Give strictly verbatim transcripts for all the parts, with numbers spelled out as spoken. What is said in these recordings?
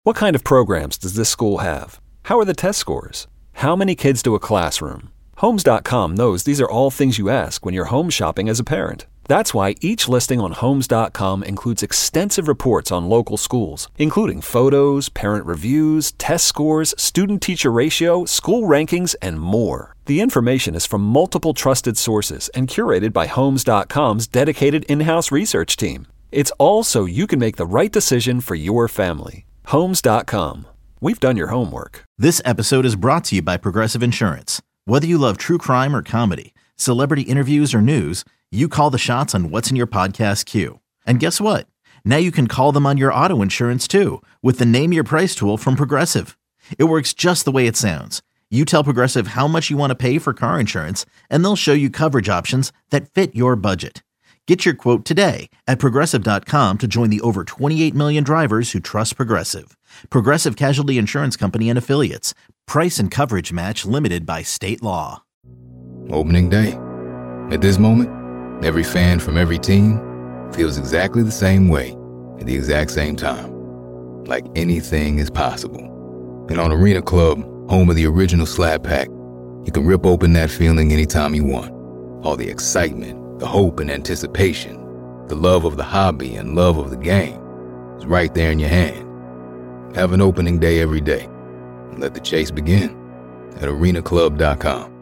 What kind of programs does this school have? How are the test scores? How many kids do a classroom? Homes dot com knows these are all things you ask when you're home shopping as a parent. That's why each listing on Homes dot com includes extensive reports on local schools, including photos, parent reviews, test scores, student-teacher ratio, school rankings, and more. The information is from multiple trusted sources and curated by Homes dot com's dedicated in-house research team. It's all so you can make the right decision for your family. Homes dot com. We've done your homework. This episode is brought to you by Progressive Insurance. Whether you love true crime or comedy, celebrity interviews or news, you call the shots on what's in your podcast queue. And guess what? Now you can call them on your auto insurance too with the Name Your Price tool from Progressive. It works just the way it sounds. You tell Progressive how much you want to pay for car insurance, and they'll show you coverage options that fit your budget. Get your quote today at Progressive dot com to join the over twenty-eight million drivers who trust Progressive. Progressive Casualty Insurance Company and Affiliates. Price and coverage match limited by state law. Opening day. At this moment, every fan from every team feels exactly the same way at the exact same time. Like anything is possible. And on Arena Club, home of the original Slab Pack, you can rip open that feeling anytime you want. All the excitement, the hope and anticipation, the love of the hobby and love of the game is right there in your hand. Have an opening day every day. And let the chase begin at arena club dot com.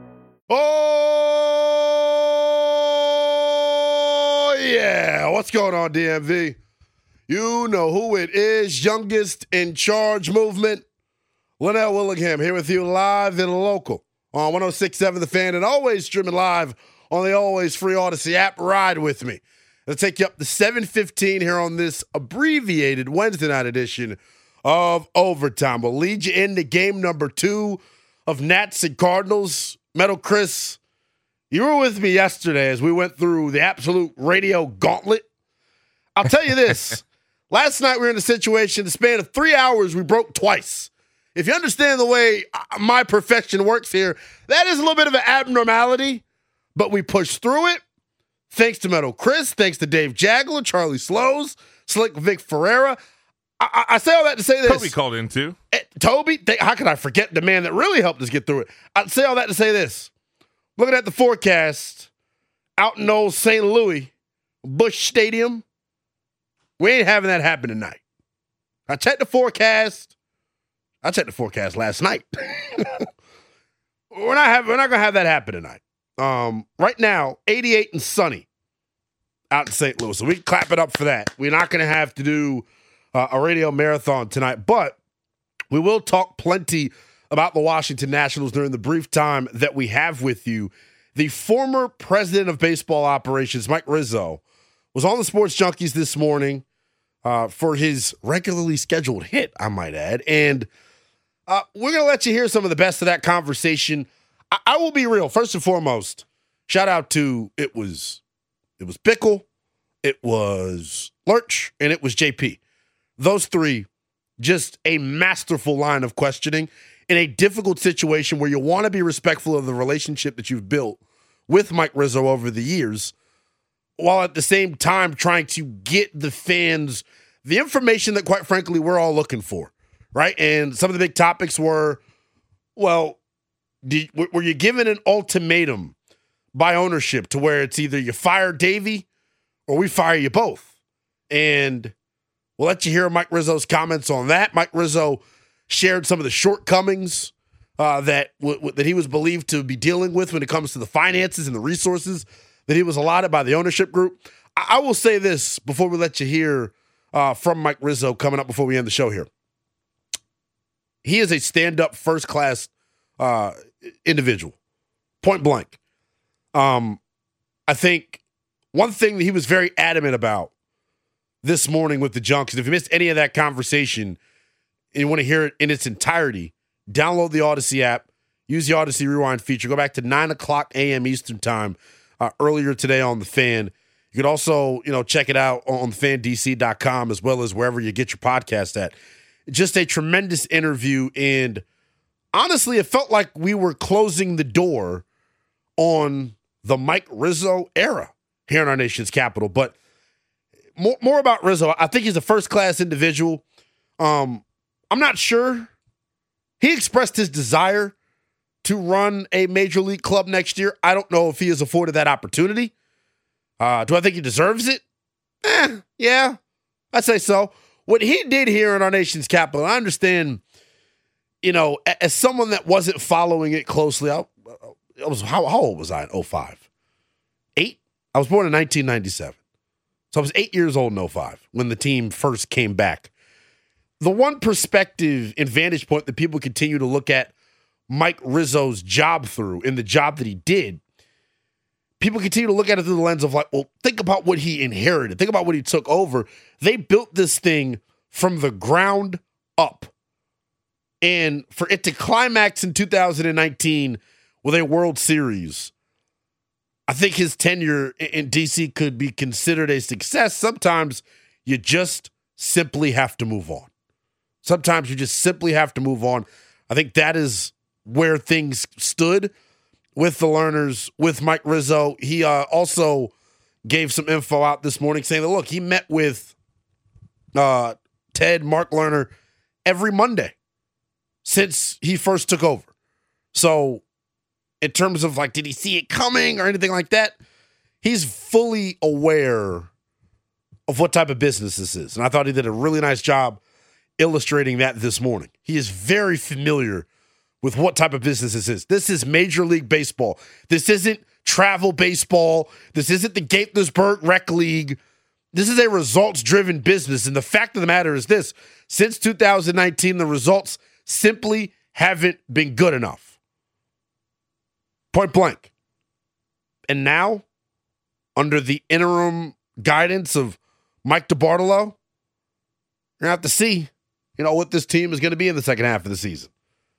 Oh, yeah. What's going on, D M V? You know who it is. Youngest in Charge movement. Linnell Willingham here with you live and local on one oh six point seven The Fan, and always streaming live on the always free Odyssey app. Ride with me. It'll take you up to seven fifteen here on this abbreviated Wednesday night edition of Overtime. We'll lead you into game number two of Nats and Cardinals. Metal Chris, you were with me yesterday as we went through the absolute radio gauntlet. I'll tell you this. Last night we were in a situation, the span of three hours, we broke twice. If you understand the way my profession works here, that is a little bit of an abnormality, but we pushed through it. Thanks to Metal Chris, thanks to Dave Jagler, Charlie Slows, Slick Vic Ferreira. I, I say all that to say this. Toby called in too. Uh, Toby, they, how could I forget the man that really helped us get through it? I say all that to say this. Looking at the forecast out in old Saint Louis, Busch Stadium, we ain't having that happen tonight. I checked the forecast. I checked the forecast last night. we're not having. We're not gonna have that happen tonight. Um, right now, eighty-eight and sunny out in Saint Louis. So we can clap it up for that. We're not gonna have to do Uh, a radio marathon tonight, but we will talk plenty about the Washington Nationals during the brief time that we have with you. The former president of baseball operations, Mike Rizzo, was on the Sports Junkies this morning uh, for his regularly scheduled hit, I might add, and uh, we're going to let you hear some of the best of that conversation. I-, I will be real. First and foremost, shout out to, it was, it was Bickle, it was Lurch, and it was J P. Those three, just a masterful line of questioning in a difficult situation where you want to be respectful of the relationship that you've built with Mike Rizzo over the years, while at the same time trying to get the fans the information that, quite frankly, we're all looking for, right? And some of the big topics were, well, did, were you given an ultimatum by ownership to where it's either you fire Davey or we fire you both? And we'll let you hear Mike Rizzo's comments on that. Mike Rizzo shared some of the shortcomings uh, that w- w- that he was believed to be dealing with when it comes to the finances and the resources that he was allotted by the ownership group. I, I will say this before we let you hear uh, from Mike Rizzo coming up before we end the show here. He is a stand-up, first-class uh, individual, point blank. Um, I think one thing that he was very adamant about this morning with the Junks. If you missed any of that conversation and you want to hear it in its entirety, download the Odyssey app, use the Odyssey Rewind feature, go back to nine o'clock a.m. Eastern time uh, earlier today on The Fan. You could also, you know, check it out on fan d c dot com as well as wherever you get your podcast at. Just a tremendous interview, and honestly, it felt like we were closing the door on the Mike Rizzo era here in our nation's capital. But More, more about Rizzo. I think he's a first-class individual. Um, I'm not sure. He expressed his desire to run a major league club next year. I don't know if he is afforded that opportunity. Uh, do I think he deserves it? Eh, yeah, I'd say so. What he did here in our nation's capital, I understand, you know, as someone that wasn't following it closely, I, I was how, how old was I in oh five? Eight? I was born in nineteen ninety-seven. So I was eight years old in oh five when the team first came back. The one perspective and vantage point that people continue to look at Mike Rizzo's job through and the job that he did, people continue to look at it through the lens of like, well, think about what he inherited. Think about what he took over. They built this thing from the ground up. And for it to climax in two thousand nineteen with a World Series, I think his tenure in D C could be considered a success. Sometimes you just simply have to move on. Sometimes you just simply have to move on. I think that is where things stood with the Lerners, with Mike Rizzo. He uh, also gave some info out this morning saying that, look, he met with uh, Ted, Mark Lerner, every Monday since he first took over. So in terms of like, did he see it coming or anything like that? He's fully aware of what type of business this is. And I thought he did a really nice job illustrating that this morning. He is very familiar with what type of business this is. This is Major League Baseball. This isn't travel baseball. This isn't the Gaithersburg Rec League. This is a results-driven business. And the fact of the matter is this: since two thousand nineteen, the results simply haven't been good enough. Point blank. And now, under the interim guidance of Mike DeBartolo, you're going to have to see, you know, what this team is going to be in the second half of the season.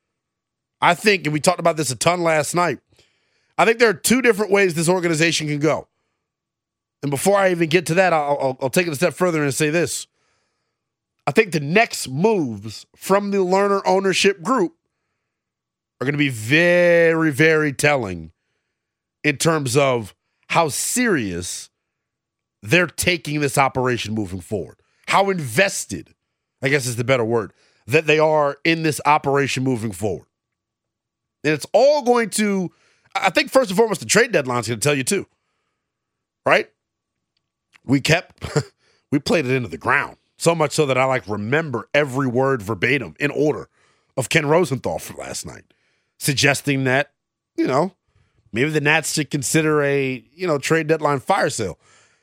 I think, and we talked about this a ton last night, I think there are two different ways this organization can go. And before I even get to that, I'll, I'll, I'll take it a step further and say this. I think the next moves from the Lerner ownership group are going to be very, very telling in terms of how serious they're taking this operation moving forward. How invested, I guess is the better word, that they are in this operation moving forward. And it's all going to, I think first and foremost, the trade deadline is going to tell you too, right? We kept, we played it into the ground, so much so that I like remember every word verbatim in order of Ken Rosenthal from last night, suggesting that, you know, maybe the Nats should consider a, you know, trade deadline fire sale.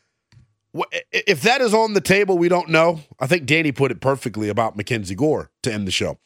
If that is on the table, we don't know. I think Danny put it perfectly about Mackenzie Gore to end the show.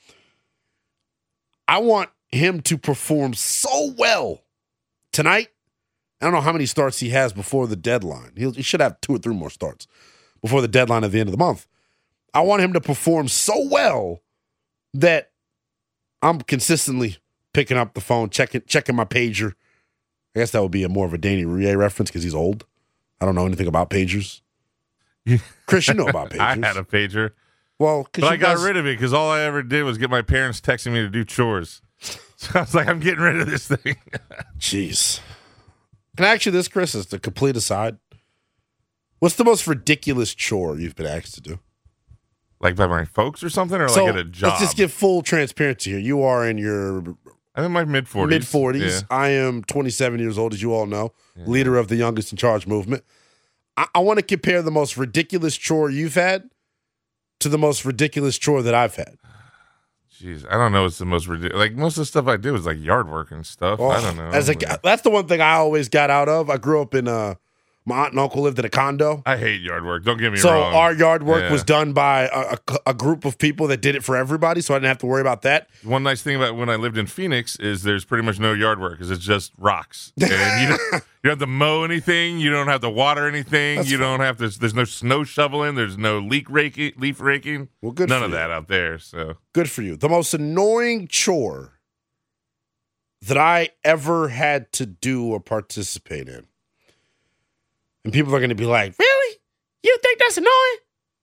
I want him to perform so well tonight. I don't know how many starts he has before the deadline. He'll, he should have two or three more starts before the deadline at the end of the month. I want him to perform so well that I'm consistently picking up the phone, checking checking my pager. I guess that would be a more of a Danny Rouillet reference because he's old. I don't know anything about pagers. Chris, you know about pagers. I had a pager. Well, but I got guys, rid of it because all I ever did was get my parents texting me to do chores. So I was like, I'm getting rid of this thing. Jeez. Can I ask you this, Chris, as the complete aside? What's the most ridiculous chore you've been asked to do? Like by my folks or something, or so like at a job? Let's just give full transparency here. You are in your I'm in my mid-forties. Mid-forties. Yeah. I am twenty-seven years old, as you all know, yeah. Leader of the Youngest in Charge movement. I, I want to compare the most ridiculous chore you've had to the most ridiculous chore that I've had. Jeez, I don't know what's the most ridiculous. Like, most of the stuff I did was like yard work and stuff. Well, I don't know. As a, that's the one thing I always got out of. I grew up in uh my aunt and uncle lived in a condo. I hate yard work. Don't get me so wrong. So our yard work yeah. was done by a, a, a group of people that did it for everybody, so I didn't have to worry about that. One nice thing about when I lived in Phoenix is there's pretty much no yard work because it's just rocks. And you don't, you don't have to mow anything. You don't have to water anything. That's you fun. don't have to. There's no snow shoveling. There's no leak raking, leaf raking. Well, good. None for of you. that out there. So good for you. The most annoying chore that I ever had to do or participate in. And people are going to be like, really? You think that's annoying?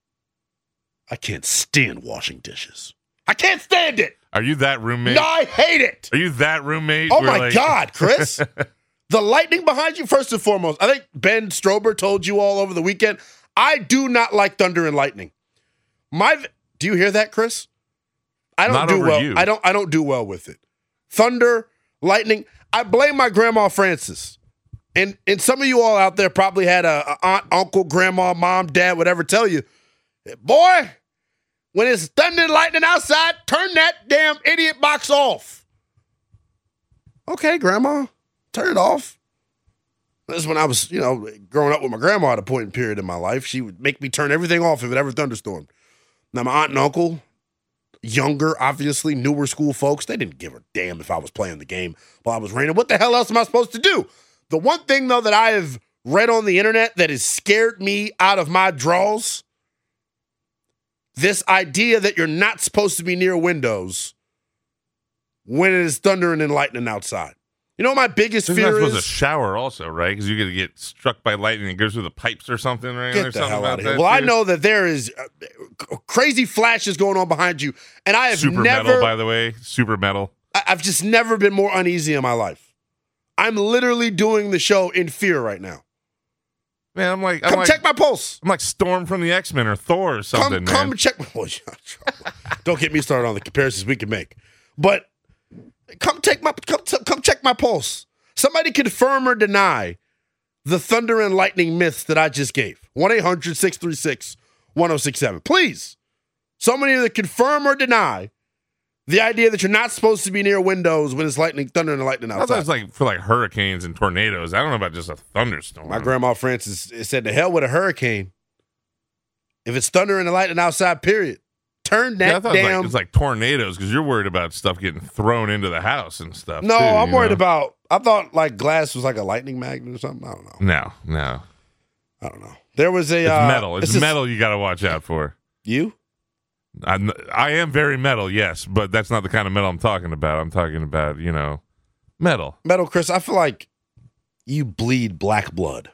I can't stand washing dishes. I can't stand it. Are you that roommate? No, I hate it. Are you that roommate? Oh, my like... God, Chris. The lightning behind you, first and foremost. I think Ben Strober told you all over the weekend, I do not like thunder and lightning. My, Do you hear that, Chris? I don't Not do over well. you. I don't. I don't do well with it. Thunder, lightning. I blame my grandma Frances, and and some of you all out there probably had a, a aunt, uncle, grandma, mom, dad, whatever, tell you, boy, when it's thunder and lightning outside, turn that damn idiot box off. Okay, grandma, turn it off. This is when I was, you know, growing up with my grandma at a point in period in my life. She would make me turn everything off if it ever thunderstormed. Now, my aunt and uncle, younger, obviously, newer school folks, they didn't give a damn if I was playing the game while I was raining. What the hell else am I supposed to do? The one thing, though, that I have read on the internet that has scared me out of my draws, this idea that you're not supposed to be near windows when it is thundering and lightning outside. You know what my biggest You're fear not supposed is? to shower also, right? Because you're going to get struck by lightning and goes through the pipes or something, right? Get There's the something hell about out of here. that, Well, I too. know that there is uh, crazy flashes going on behind you, and I have Super never, metal, by the way. Super metal. I- I've just never been more uneasy in my life. I'm literally doing the show in fear right now. Man, I'm like, I'm Come like, check my pulse. I'm like Storm from the X-Men or Thor or something, Come, come man. check my pulse. Don't get me started on the comparisons we can make. But come take my come come check my pulse. Somebody confirm or deny the thunder and lightning myths that I just gave. one eight hundred six three six one oh six seven. Please. Somebody either confirm or deny the idea that you're not supposed to be near windows when it's lightning, thunder and lightning I thought it outside. was like for like hurricanes and tornadoes. I don't know about just a thunderstorm. My grandma Frances said, "The hell with a hurricane. If it's thunder and lightning outside, period. Turn that Yeah, I thought it was damn." like, it's like tornadoes because you're worried about stuff getting thrown into the house and stuff. no, too, I'm you worried know? about. I thought like glass was like a lightning magnet or something. I don't know. No, no. I don't know. There was a It's uh, metal. It's this is- metal you got to watch out for. You? I'm, I am very metal, yes, but that's not the kind of metal I'm talking about. I'm talking about, you know, metal. Metal, Chris, I feel like you bleed black blood.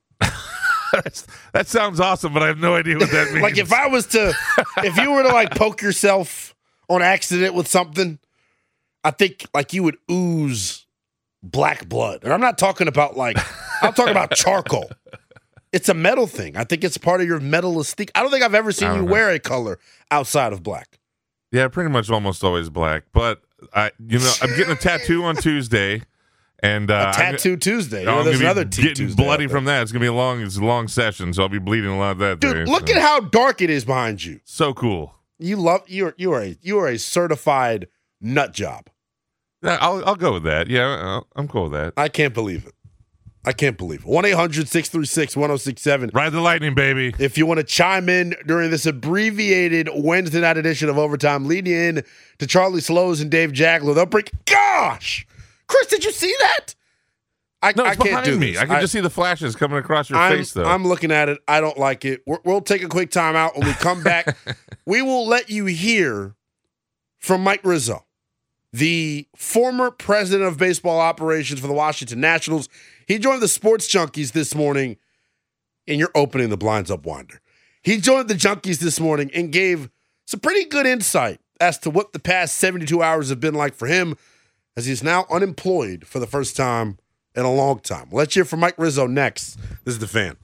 That's, that sounds awesome, but I have no idea what that means. Like if I was to, if you were to like poke yourself on accident with something, I think like you would ooze black blood. And I'm not talking about like, I'm talking about charcoal. It's a metal thing. I think it's part of your metal mystique. I don't think I've ever seen I you don't know. wear a color outside of black. Yeah, pretty much almost always black. But I, you know, I'm getting a tattoo on Tuesday, and uh, A tattoo Tuesday. You I'm, know, I'm there's gonna be another T getting Tuesday. bloody out there. from that. It's gonna be a long, it's a long session, so I'll be bleeding a lot that day. Dude, look so. at how dark it is behind you. So cool. You love you're you are a you are a certified nut job. Yeah, I'll I'll go with that. Yeah, I'll, I'm cool with that. I can't believe it. I can't believe it. one eight hundred six three six one oh six seven. Ride the lightning, baby. If you want to chime in during this abbreviated Wednesday night edition of Overtime, lead you in to Charlie Slows and Dave Jackler. They'll break. Gosh, Chris, did you see that? I, No, I it's can't behind do me. this. I can just see the flashes coming across your I'm, face, though. I'm looking at it. I don't like it. We're, we'll take a quick time out. When we come back, we will let you hear from Mike Rizzo, the former president of baseball operations for the Washington Nationals. He joined the Sports Junkies this morning, and you're opening the blinds up, Wander. He joined the Junkies this morning and gave some pretty good insight as to what the past seventy-two hours have been like for him, as he's now unemployed for the first time in a long time. Let's hear from Mike Rizzo next. This is The Fan.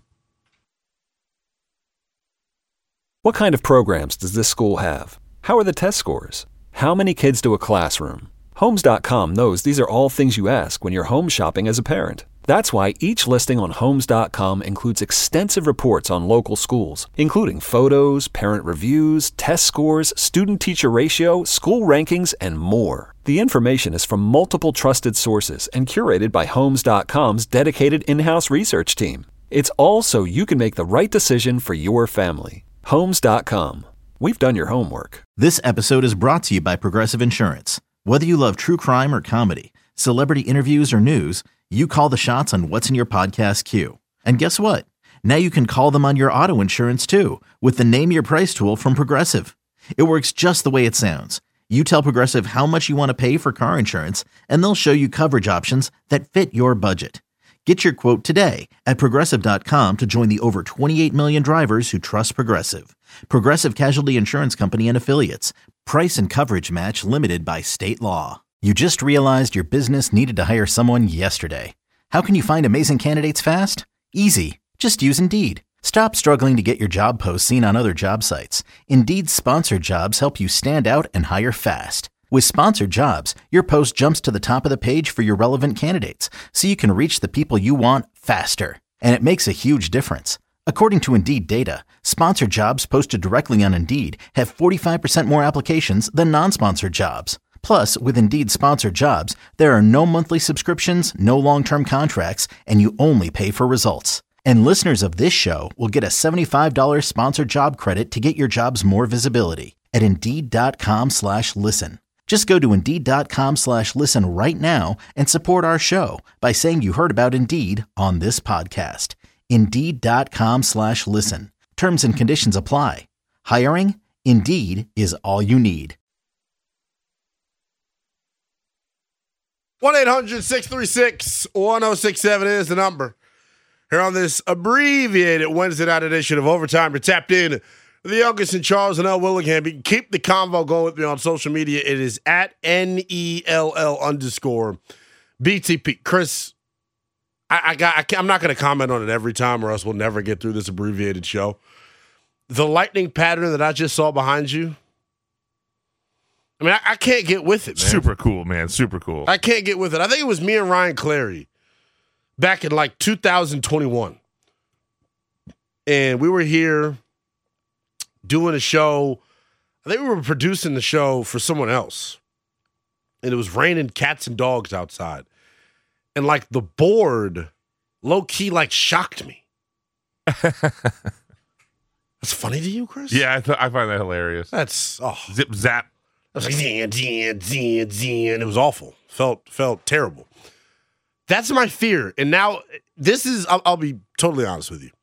What kind of programs does this school have? How are the test scores? How many kids do a classroom? Homes dot com knows these are all things you ask when you're home shopping as a parent. That's why each listing on Homes dot com includes extensive reports on local schools, including photos, parent reviews, test scores, student-teacher ratio, school rankings, and more. The information is from multiple trusted sources and curated by Homes dot com's dedicated in-house research team. It's all so you can make the right decision for your family. Homes dot com. We've done your homework. This episode is brought to you by Progressive Insurance. Whether you love true crime or comedy, celebrity interviews or news, you call the shots on what's in your podcast queue. And guess what? Now you can call them on your auto insurance too with the Name Your Price tool from Progressive. It works just the way it sounds. You tell Progressive how much you want to pay for car insurance, and they'll show you coverage options that fit your budget. Get your quote today at Progressive dot com to join the over twenty-eight million drivers who trust Progressive. Progressive Casualty Insurance Company and Affiliates. Price and coverage match limited by state law. You just realized your business needed to hire someone yesterday. How can you find amazing candidates fast? Easy. Just use Indeed. Stop struggling to get your job post seen on other job sites. Indeed's sponsored jobs help you stand out and hire fast. With sponsored jobs, your post jumps to the top of the page for your relevant candidates, so you can reach the people you want faster. And it makes a huge difference. According to Indeed data, sponsored jobs posted directly on Indeed have forty-five percent more applications than non-sponsored jobs. Plus, with Indeed sponsored jobs, there are no monthly subscriptions, no long-term contracts, and you only pay for results. And listeners of this show will get a seventy-five dollars sponsored job credit to get your jobs more visibility at Indeed.com slash listen. Just go to Indeed.com slash listen right now and support our show by saying you heard about Indeed on this podcast. Indeed.com slash listen. Terms and conditions apply. Hiring? Indeed is all you need. one eight hundred six three six one oh six seven is the number. Here on this abbreviated Wednesday night edition of Overtime, you're tapped in the youngest in Charles and L. Willingham. You can keep the convo going with me on social media. It is at N E L L underscore B T P. Chris, I, I got. I can't, I'm not going to comment on it every time, or else we'll never get through this abbreviated show. The lightning pattern that I just saw behind you. I mean, I, I can't get with it, man. Super cool, man. Super cool. I can't get with it. I think it was me and Ryan Clary back in like two thousand twenty-one. And we were here doing a show. I think we were producing the show for someone else. And it was raining cats and dogs outside. And like the board low-key like shocked me. That's funny to you, Chris? Yeah, I, th- I find that hilarious. That's, oh. Zip, zap. I was like, zan, zan, zan, zan. It was awful. Felt felt terrible. That's my fear. And now, this is, I'll, I'll be totally honest with you.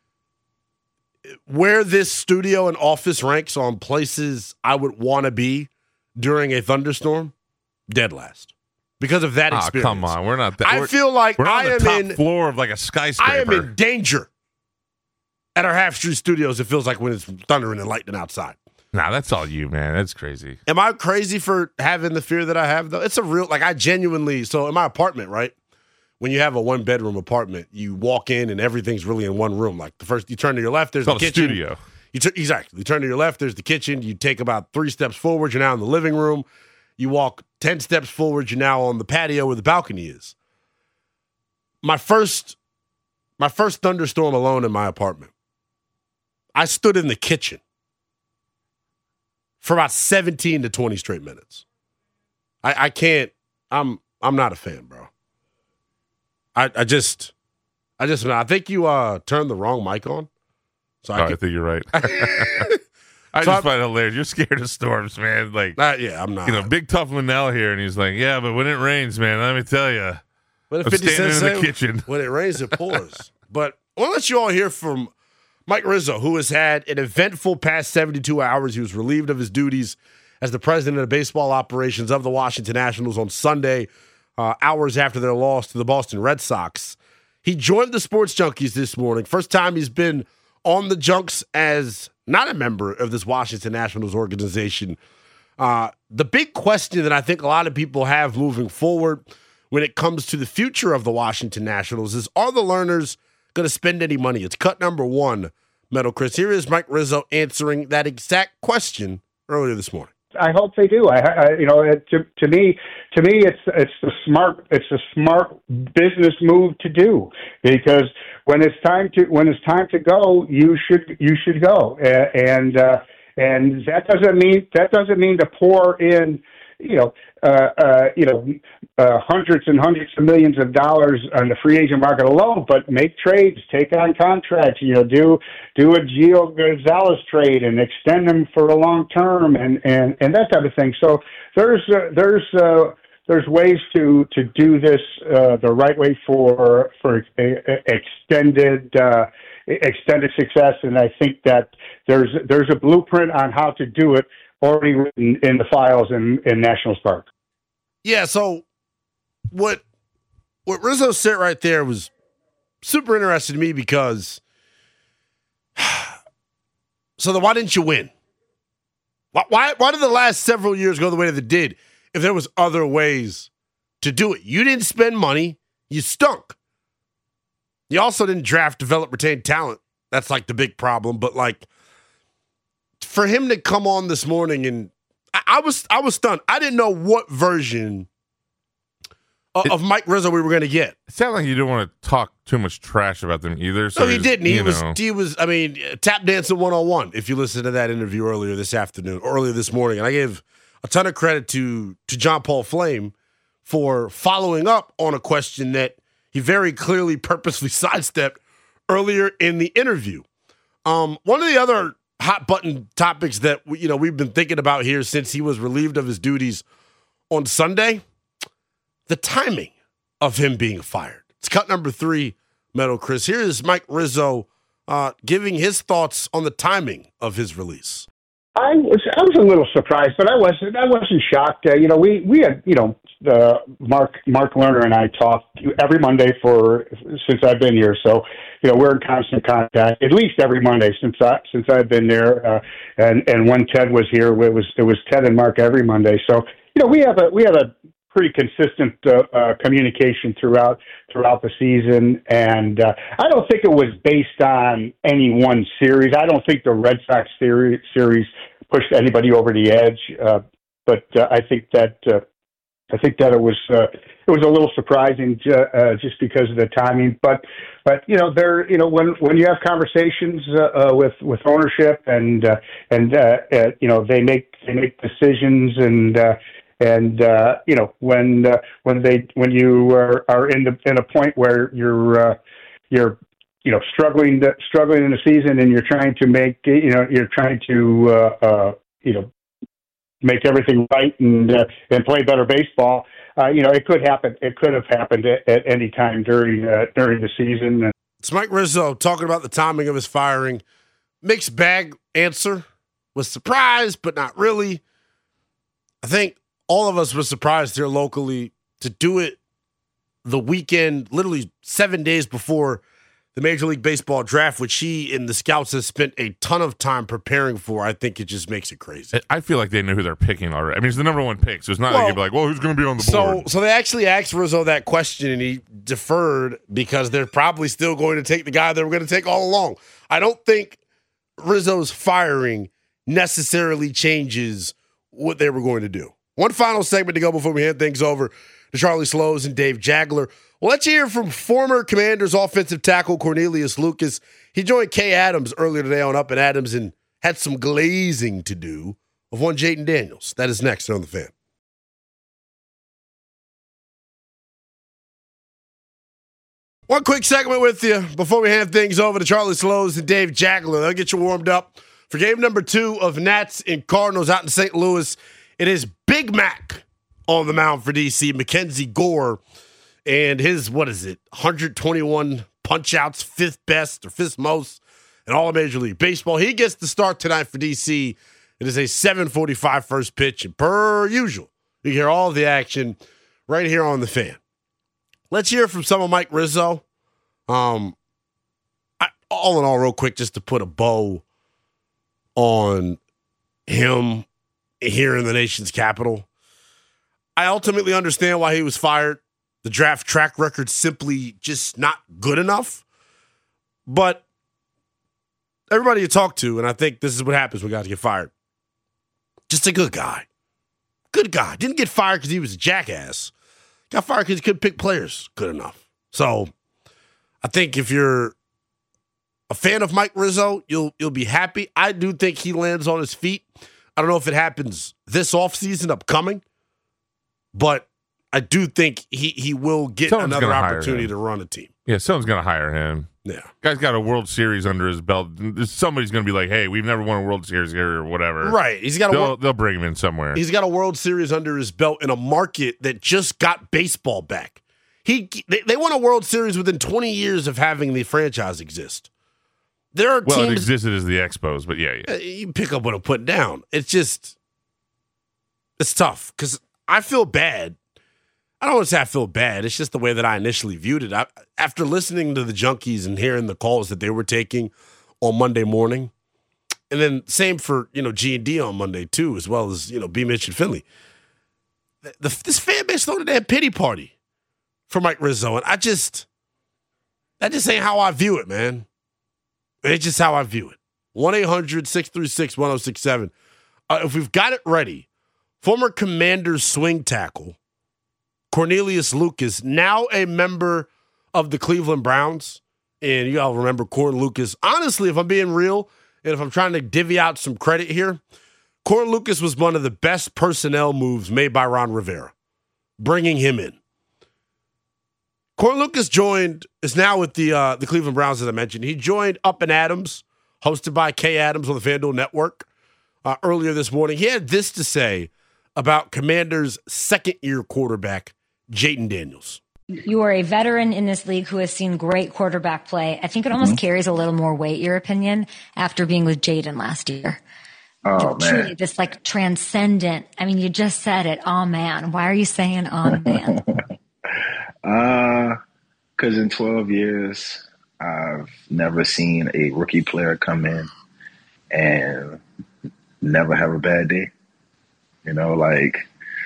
Where this studio and office ranks on places I would want to be during a thunderstorm, dead last. Because of that Oh, experience. come on. We're not that. I we're, feel like we're I on the am top in, floor of like a skyscraper. I am in danger at our Half Street Studios, it feels like when it's thundering and lightning outside. Nah, that's all you, man. That's crazy. Am I crazy for having the fear that I have, though? It's a real, like, I genuinely, so in my apartment, right? When you have a one-bedroom apartment, you walk in and everything's really in one room. Like, the first, you turn to your left, there's It's the called a kitchen. studio. You t- exactly. You turn to your left, there's the kitchen. You take about three steps forward, you're now in the living room. You walk ten steps forward, you're now on the patio where the balcony is. My first, my first thunderstorm alone in my apartment, I stood in the kitchen for about seventeen to twenty straight minutes. I, I can't, I'm I'm not a fan, bro. I, I just, I just, I think you uh, turned the wrong mic on. So Oh, I, I can, think you're right. I So just I'm- find it hilarious. You're scared of storms, man. Like, uh, yeah, I'm not. you know, big tough Linnell here, and he's like, yeah, but when it rains, man, let me tell you. What did I'm fifty standing Cent in the say? kitchen. When it rains, it pours. But I want to let you all hear from Mike Rizzo, who has had an eventful past seventy-two hours. He was relieved of his duties as the president of baseball operations of the Washington Nationals on Sunday, uh, hours after their loss to the Boston Red Sox. He joined the Sports Junkies this morning. First time he's been on the Junks as not a member of this Washington Nationals organization. Uh, the big question that I think a lot of people have moving forward when it comes to the future of the Washington Nationals is, are the learners going to spend any money? It's cut number one, Metal Chris. Here is Mike Rizzo answering that exact question earlier this morning. I hope they do. I, I you know, it, to to me, to me, it's it's the smart, it's a smart business move to do, because when it's time to when it's time to go, you should you should go, uh, and uh, and that doesn't mean that doesn't mean to pour in, you know, uh, uh, you know, uh, hundreds and hundreds of millions of dollars on the free agent market alone, but make trades, take on contracts, you know, do do a Gio Gonzalez trade and extend them for a long term, and, and, and that type of thing. So there's uh, there's uh, there's ways to to do this uh, the right way for for a, a extended uh, extended success, and I think that there's there's a blueprint on how to do it already written in the files in, in Nationals Park. Yeah, so what what Rizzo said right there was super interesting to me, because so then why didn't you win? Why, why why did the last several years go the way that it did if there was other ways to do it? You didn't spend money. You stunk. You also didn't draft, develop, retain talent That's like the big problem. But like for him to come on this morning and I, I was I was stunned. I didn't know what version of, it, of Mike Rizzo we were going to get. It sounded like you didn't want to talk too much trash about them either. So no, he didn't. He was know. he was. I mean, tap dancing one on one. If you listen to that interview earlier this afternoon, earlier this morning, and I gave a ton of credit to to John Paul Flame for following up on a question that he very clearly purposely sidestepped earlier in the interview. Um, one of the other hot button topics that we, you know we've been thinking about here since he was relieved of his duties on Sunday, the timing of him being fired. It's cut number three, Meadow Chris. Here is Mike Rizzo uh, giving his thoughts on the timing of his release. I was I was a little surprised, but I wasn't I wasn't shocked. Uh, you know, we we had you know uh, Mark Mark Lerner and I talked every Monday for since I've been here. So you know we're in constant contact at least every Monday since I since I've been there. Uh, and and when Ted was here, it was it was Ted and Mark every Monday. So you know we have a we have a pretty consistent uh, uh, communication throughout throughout the season, and uh, I don't think it was based on any one series. I don't think the Red Sox series, series pushed anybody over the edge, uh, but uh, I think that uh, I think that it was uh, it was a little surprising ju- uh, just because of the timing. But but you know there you know when when you have conversations uh, uh, with with ownership and uh, and uh, uh, you know they make they make decisions and. Uh, And uh, you know when uh, when they when you are, are in the in a point where you're uh, you're you know struggling to, struggling in the season and you're trying to make you know you're trying to uh, uh, you know make everything right and uh, and play better baseball. Uh, you know it could happen. It could have happened at, at any time during uh, during the season. It's Mike Rizzo talking about the timing of his firing. Mixed bag answer. Was surprised, but not really. I think all of us were surprised here locally to do it the weekend, literally seven days before the Major League Baseball draft, which he and the scouts have spent a ton of time preparing for. I think it just makes it crazy. I feel like they know who they're picking already. I mean, it's the number one pick, so it's not well, like you'd be like, well, who's going to be on the board? So, so they actually asked Rizzo that question, and he deferred because they're probably still going to take the guy they were going to take all along. I don't think Rizzo's firing necessarily changes what they were going to do. One final segment to go before we hand things over to Charlie Slows and Dave Jagler. Well, let's hear from former Commanders offensive tackle Cornelius Lucas. He joined Kay Adams earlier today on Up and Adams and had some glazing to do of one Jayden Daniels. That is next on The Fan. One quick segment with you before we hand things over to Charlie Slows and Dave Jagler. They'll get you warmed up for game number two of Nats and Cardinals out in Saint Louis. It is Big Mac on the mound for D C, Mackenzie Gore, and his, what is it, one hundred twenty-one punch-outs, fifth best or fifth most in all of Major League Baseball. He gets the start tonight for D C. It is a seven forty-five first pitch, and per usual, you hear all the action right here on The Fan. Let's hear from some of Mike Rizzo. Um, I, all in all, real quick, just to put a bow on him here in the nation's capital. I ultimately understand why he was fired. The draft track record simply just not good enough. But everybody you talk to, and I think this is what happens when guys get fired, just a good guy. Good guy. Didn't get fired because he was a jackass. Got fired because he couldn't pick players good enough. So I think if you're a fan of Mike Rizzo, you'll you'll be happy. I do think he lands on his feet. I don't know if it happens this offseason upcoming, but I do think he, he will get Someone's another gonna hire opportunity him. to run a team. Yeah, someone's going to hire him. Yeah. Guy's got a World Series under his belt. Somebody's going to be like, hey, we've never won a World Series here or whatever. Right. He's got a They'll, wor- they'll bring him in somewhere. He's got a World Series under his belt in a market that just got baseball back. He they, they won a World Series within twenty years of having the franchise exist. There are well, teams, it existed as the Expos, but yeah, yeah. uh, you pick up what I put down. It's just, it's tough because I feel bad. I don't want to say I feel bad. It's just the way that I initially viewed it. I, after listening to the Junkies and hearing the calls that they were taking on Monday morning, and then same for, you know, G and D on Monday too, as well as, you know, B. Mitch and Finley. The, the, this fan base threw a damn pity party for Mike Rizzo, and I just, that just ain't how I view it, man. It's just how I view it. one eight hundred six three six one oh six seven. Uh, if we've got it ready, former Commanders swing tackle Cornelius Lucas, now a member of the Cleveland Browns. And you all remember Corn Lucas. Honestly, if I'm being real, and if I'm trying to divvy out some credit here, Corn Lucas was one of the best personnel moves made by Ron Rivera, bringing him in. Corn Lucas joined, is now with the uh, the Cleveland Browns, as I mentioned. He joined Up and Adams, hosted by Kay Adams on the FanDuel Network uh, earlier this morning. He had this to say about Commanders' second-year quarterback, Jayden Daniels. You are a veteran in this league who has seen great quarterback play. I think it almost mm-hmm. carries a little more weight, your opinion, after being with Jayden last year. Oh, Truly, man. this like transcendent. I mean, you just said it. Oh, man. Why are you saying, oh, man? uh, because in twelve years, I've never seen a rookie player come in and never have a bad day. You know, like,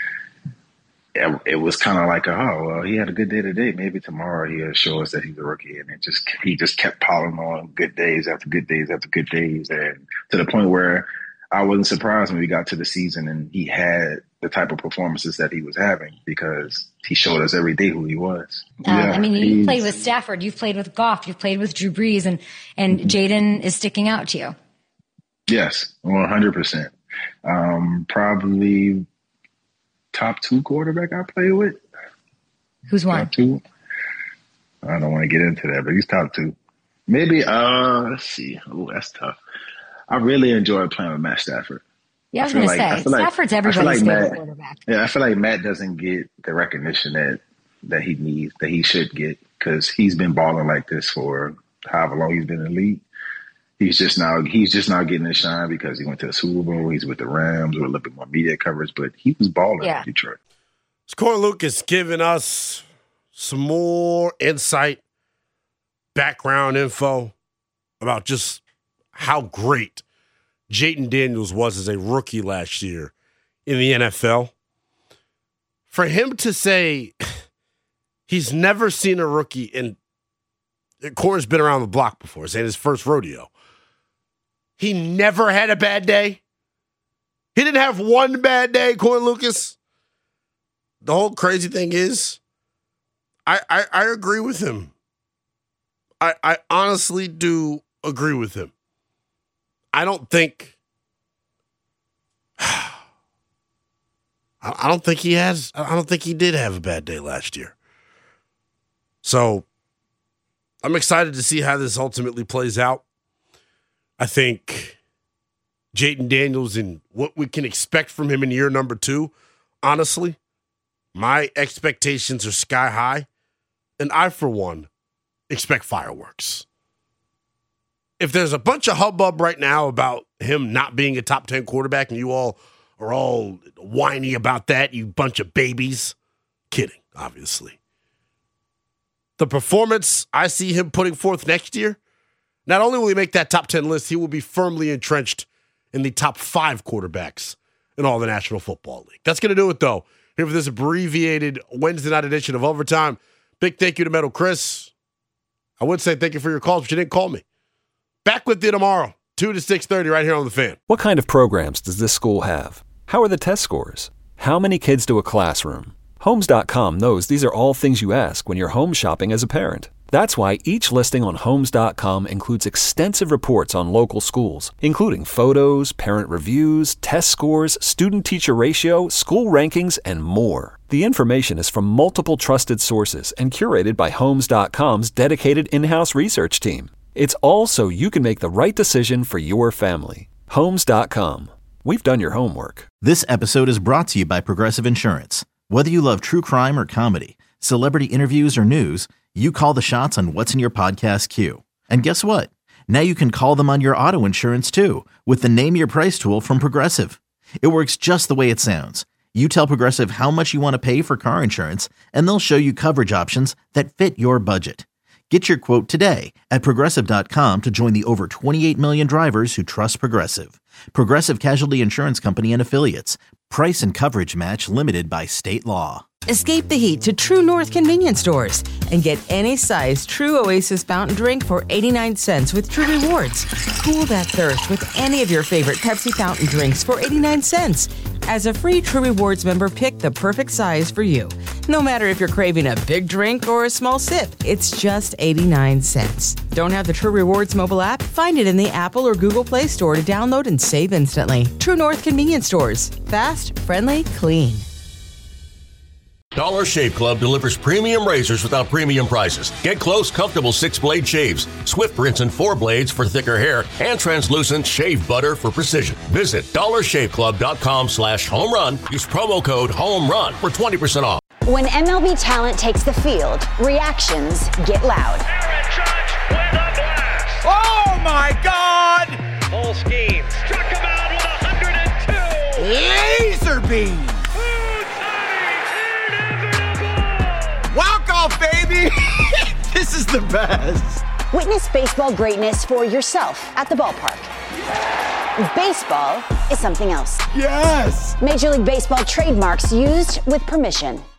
it, it was kind of like, oh, well, he had a good day today. Maybe tomorrow he'll show us that he's a rookie. And it just he just kept piling on good days after good days after good days. And to the point where I wasn't surprised when we got to the season and he had the type of performances that he was having because he showed us every day who he was. Um, yeah, I mean, you played with Stafford, you've played with Goff, you've played with Drew Brees, and, and mm-hmm. Jayden is sticking out to you. Yes, one hundred percent. Um, probably top two quarterback I play with. Who's one? Top two. I don't want to get into that, but he's top two. Maybe, uh, let's see. Oh, that's tough. I really enjoy playing with Matt Stafford. Yeah, I was going like, to say, Stafford's like, everybody's like favorite Matt, quarterback. Yeah, I feel like Matt doesn't get the recognition that, that he needs, that he should get, because he's been balling like this for however long he's been in the league. He's just now he's just now getting his shine because he went to the Super Bowl. He's with the Rams with a little bit more media coverage, but he was balling yeah. in Detroit. It's Corn Lucas giving us some more insight, background info about just how great Jayden Daniels was as a rookie last year in the N F L. For him to say he's never seen a rookie, and Corn's been around the block before, saying his first rodeo. He never had a bad day. He didn't have one bad day, Corn Lucas. The whole crazy thing is, I I, I agree with him. I, I honestly do agree with him. I don't think I don't think he has I don't think he did have a bad day last year. So I'm excited to see how this ultimately plays out. I think Jayden Daniels and what we can expect from him in year number two, honestly, my expectations are sky high, and I, for one, expect fireworks. If there's a bunch of hubbub right now about him not being a top ten quarterback and you all are all whiny about that, you bunch of babies, kidding, obviously. The performance I see him putting forth next year, not only will he make that top ten list, he will be firmly entrenched in the top five quarterbacks in all the National Football League. That's going to do it, though, here for this abbreviated Wednesday night edition of Overtime. Big thank you to Metal Chris. I would say thank you for your calls, but you didn't call me. Back with you tomorrow, two to six thirty, right here on The Fan. What kind of programs does this school have? How are the test scores? How many kids do a classroom? Homes dot com knows these are all things you ask when you're home shopping as a parent. That's why each listing on Homes dot com includes extensive reports on local schools, including photos, parent reviews, test scores, student-teacher ratio, school rankings, and more. The information is from multiple trusted sources and curated by Homes dot com's dedicated in-house research team. It's all so you can make the right decision for your family. Homes dot com. We've done your homework. This episode is brought to you by Progressive Insurance. Whether you love true crime or comedy, celebrity interviews or news, you call the shots on what's in your podcast queue. And guess what? Now you can call them on your auto insurance too with the Name Your Price tool from Progressive. It works just the way it sounds. You tell Progressive how much you want to pay for car insurance, and they'll show you coverage options that fit your budget. Get your quote today at Progressive dot com to join the over twenty-eight million drivers who trust Progressive. Progressive Casualty Insurance Company and Affiliates. Price and coverage match limited by state law. Escape the heat to True North convenience stores and get any size True Oasis fountain drink for eighty-nine cents with True Rewards. Cool that thirst with any of your favorite Pepsi fountain drinks for eighty-nine cents. As a free True Rewards member, pick the perfect size for you. No matter if you're craving a big drink or a small sip, it's just eighty-nine cents. Don't have the True Rewards mobile app? Find it in the Apple or Google Play Store to download and save instantly. True North convenience stores. Fast, friendly, clean. Dollar Shave Club delivers premium razors without premium prices. Get close, comfortable six-blade shaves, swift rinse and four blades for thicker hair, and translucent shave butter for precision. Visit dollar shave club dot com slash home run. Use promo code HOMERUN for twenty percent off. When M L B talent takes the field, reactions get loud. Aaron Judge with a blast. Oh, my God! Full scheme. Struck him out with one hundred two. Laser beam. Walk-off, baby! This is the best. Witness baseball greatness for yourself at the ballpark. Baseball is something else. Yes! Major League Baseball trademarks used with permission.